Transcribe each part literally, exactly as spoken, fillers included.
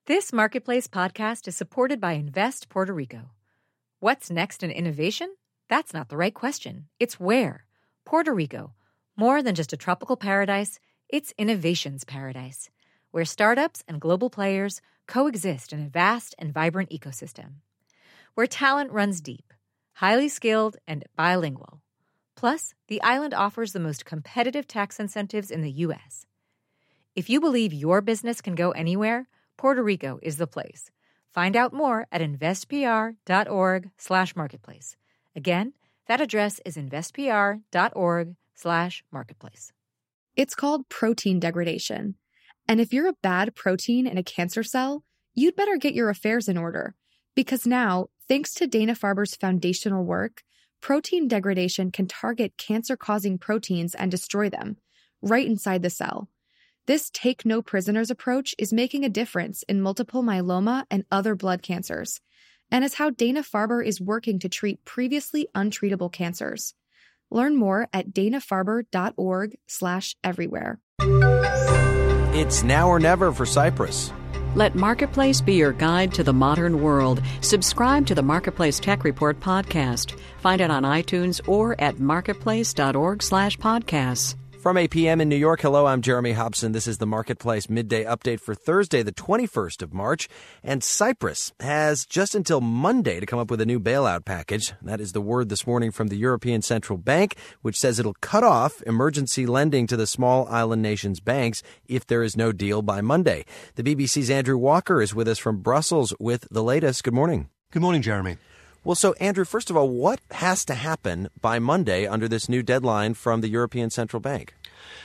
This Marketplace podcast is supported by Invest Puerto Rico. What's next in innovation? That's not the right question. It's where. Puerto Rico. More than just a tropical paradise, it's innovation's paradise, where startups and global players coexist in a vast and vibrant ecosystem. Where talent runs deep, highly skilled, and bilingual. Plus, the island offers the most competitive tax incentives in the U S. If you believe your business can go anywhere, Puerto Rico is the place. Find out more at investpr.org slash marketplace. Again, that address is investpr.org slash marketplace. It's called protein degradation. And if you're a bad protein in a cancer cell, you'd better get your affairs in order. Because now, thanks to Dana-Farber's foundational work, protein degradation can target cancer-causing proteins and destroy them, right inside the cell. This take-no-prisoners approach is making a difference in multiple myeloma and other blood cancers, and is how Dana-Farber is working to treat previously untreatable cancers. Learn more at danafarber.org slash everywhere. It's now or never for Cypress. Let Marketplace be your guide to the modern world. Subscribe to the Marketplace Tech Report podcast. Find it on iTunes or at marketplace.org slash podcasts. From eight p.m. in New York, hello, I'm Jeremy Hobson. This is the Marketplace Midday Update for Thursday, the twenty-first of March. And Cyprus has just until Monday to come up with a new bailout package. That is the word this morning from the European Central Bank, which says it'll cut off emergency lending to the small island nations' banks if there is no deal by Monday. The B B C's Andrew Walker is with us from Brussels with the latest. Good morning. Good morning, Jeremy. Well, so, Andrew, first of all, what has to happen by Monday under this new deadline from the European Central Bank?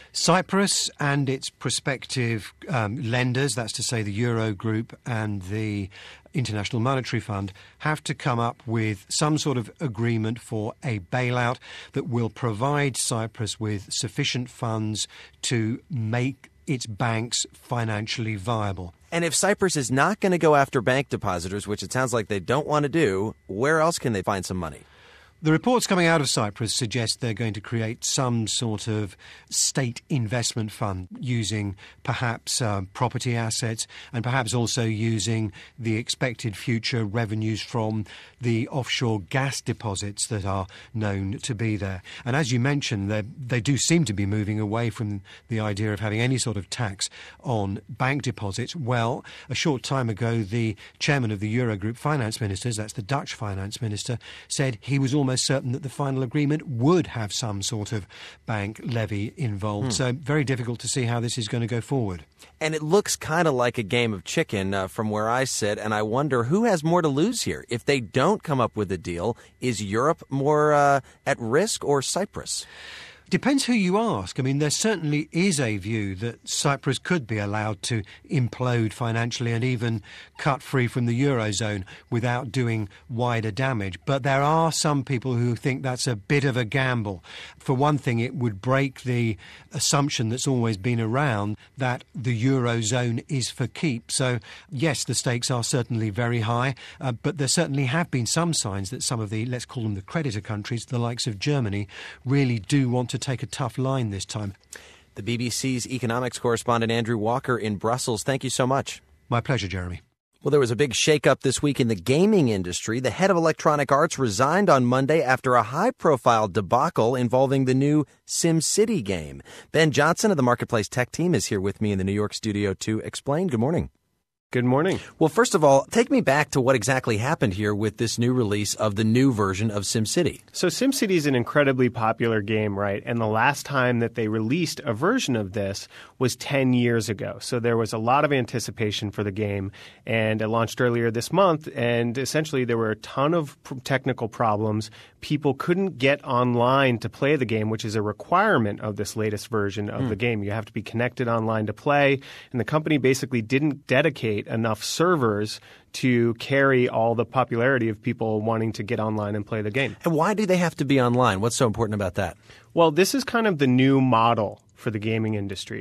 Cyprus and its prospective um, lenders, that's to say the Eurogroup and the International Monetary Fund, have to come up with some sort of agreement for a bailout that will provide Cyprus with sufficient funds to make its banks financially viable. And if Cyprus is not going to go after bank depositors, which it sounds like they don't want to do, where else can they find some money? The reports coming out of Cyprus suggest they're going to create some sort of state investment fund using perhaps uh, property assets and perhaps also using the expected future revenues from the offshore gas deposits that are known to be there. And as you mentioned, they do seem to be moving away from the idea of having any sort of tax on bank deposits. Well, a short time ago, the chairman of the Eurogroup finance ministers, that's the Dutch finance minister, said he was almost almost certain that the final agreement would have some sort of bank levy involved. Hmm. So very difficult to see how this is going to go forward. And it looks kind of like a game of chicken uh, from where I sit, and I wonder who has more to lose here. If they don't come up with a deal, is Europe more uh, at risk or Cyprus? Depends who you ask. I mean, there certainly is a view that Cyprus could be allowed to implode financially and even cut free from the Eurozone without doing wider damage. But there are some people who think that's a bit of a gamble. For one thing, it would break the assumption that's always been around that the Eurozone is for keep. So, yes, the stakes are certainly very high, uh, but there certainly have been some signs that some of the, let's call them the creditor countries, the likes of Germany, really do want to take a tough line this time. The B B C's economics correspondent Andrew Walker in Brussels. Thank you so much. My pleasure, Jeremy. Well, there was a big shakeup this week in the gaming industry. The head of Electronic Arts resigned on Monday after a high-profile debacle involving the new SimCity game. Ben Johnson of the Marketplace Tech team is here with me in the New York studio to explain. Good morning. Good morning. Well, first of all, take me back to what exactly happened here with this new release of the new version of SimCity. So SimCity is an incredibly popular game, right? And the last time that they released a version of this was ten years ago. So there was a lot of anticipation for the game, and it launched earlier this month, and essentially there were a ton of technical problems. People couldn't get online to play the game, which is a requirement of this latest version of mm. the game. You have to be connected online to play, and the company basically didn't dedicate enough servers to carry all the popularity of people wanting to get online and play the game. And why do they have to be online? What's so important about that? Well, this is kind of the new model for the gaming industry.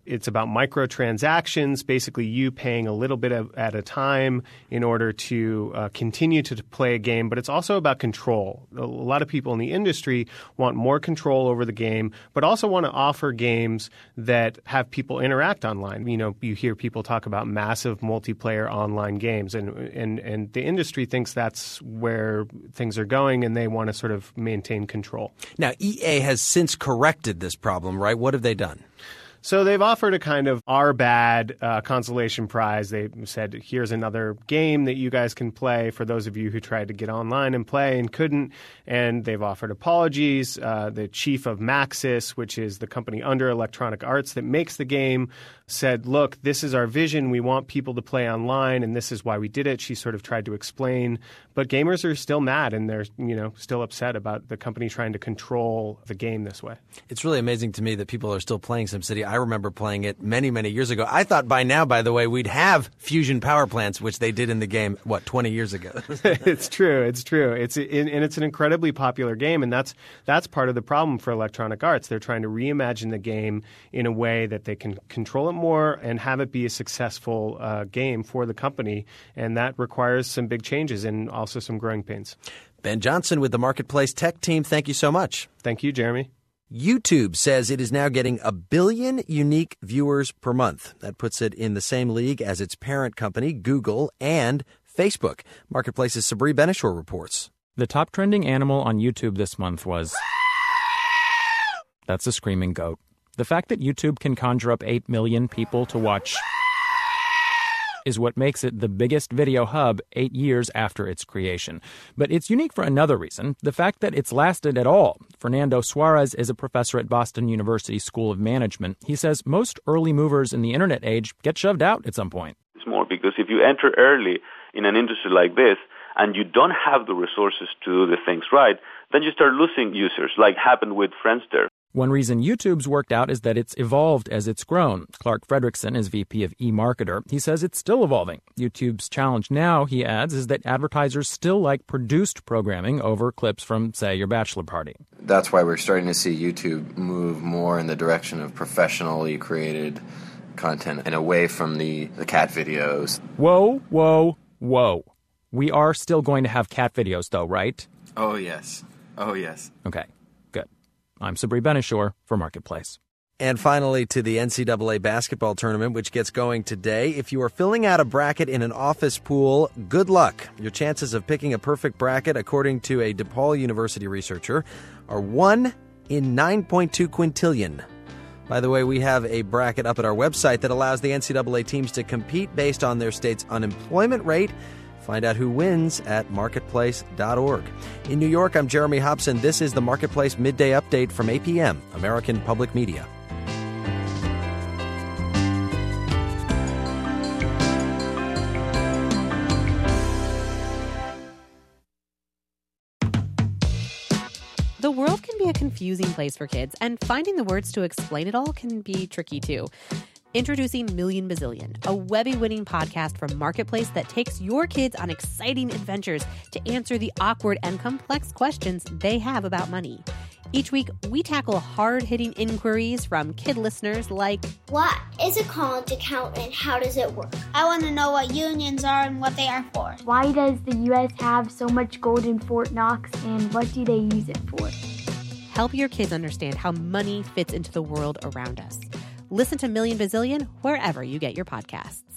It's about microtransactions, basically you paying a little bit of, at a time in order to uh, continue to play a game. But it's also about control. A lot of people in the industry want more control over the game, but also want to offer games that have people interact online. You know, you hear people talk about massive multiplayer online games, and and and the industry thinks that's where things are going, and they want to sort of maintain control. Now, E A has since corrected this problem, right? What have they done? So they've offered a kind of our bad uh, consolation prize. They said, here's another game that you guys can play for those of you who tried to get online and play and couldn't. And they've offered apologies. Uh, the chief of Maxis, which is the company under Electronic Arts that makes the game, said, look, this is our vision. We want people to play online, and this is why we did it. She sort of tried to explain. But gamers are still mad, and they're, you know, still upset about the company trying to control the game this way. It's really amazing to me that people are still playing SimCity. I remember playing it many, many years ago. I thought by now, by the way, we'd have fusion power plants, which they did in the game, what, twenty years ago? It's true. It's true. It's and it's an incredibly popular game, and that's that's part of the problem for Electronic Arts. They're trying to reimagine the game in a way that they can control it more and have it be a successful uh, game for the company, and that requires some big changes and also some growing pains. Ben Johnson with the Marketplace Tech team, thank you so much. Thank you, Jeremy. YouTube says it is now getting a billion unique viewers per month. That puts it in the same league as its parent company, Google, and Facebook. Marketplace's Sabri Benishore reports. The top trending animal on YouTube this month was... That's a screaming goat. The fact that YouTube can conjure up eight million people to watch is what makes it the biggest video hub eight years after its creation. But it's unique for another reason, the fact that it's lasted at all. Fernando Suarez is a professor at Boston University School of Management. He says most early movers in the internet age get shoved out at some point. It's more because if you enter early in an industry like this and you don't have the resources to do the things right, then you start losing users, like happened with Friendster. One reason YouTube's worked out is that it's evolved as it's grown. Clark Fredrickson is V P of eMarketer. He says it's still evolving. YouTube's challenge now, he adds, is that advertisers still like produced programming over clips from, say, your bachelor party. That's why we're starting to see YouTube move more in the direction of professionally created content and away from the, the cat videos. Whoa, whoa, whoa. We are still going to have cat videos, though, right? Oh, yes. Oh, yes. Okay. I'm Sabri Benishore for Marketplace. And finally, to the N C double A basketball tournament, which gets going today. If you are filling out a bracket in an office pool, good luck. Your chances of picking a perfect bracket, according to a DePaul University researcher, are one in nine point two quintillion. By the way, we have a bracket up at our website that allows the N C double A teams to compete based on their state's unemployment rate. Find out who wins at marketplace dot org. In New York, I'm Jeremy Hobson. This is the Marketplace Midday Update from A P M, American Public Media. The world can be a confusing place for kids, and finding the words to explain it all can be tricky too. Introducing Million Bazillion, a Webby-winning podcast from Marketplace that takes your kids on exciting adventures to answer the awkward and complex questions they have about money. Each week, we tackle hard-hitting inquiries from kid listeners like, what is a college account and how does it work? I want to know what unions are and what they are for. Why does the U S have so much gold in Fort Knox and what do they use it for? Help your kids understand how money fits into the world around us. Listen to Million Bazillion wherever you get your podcasts.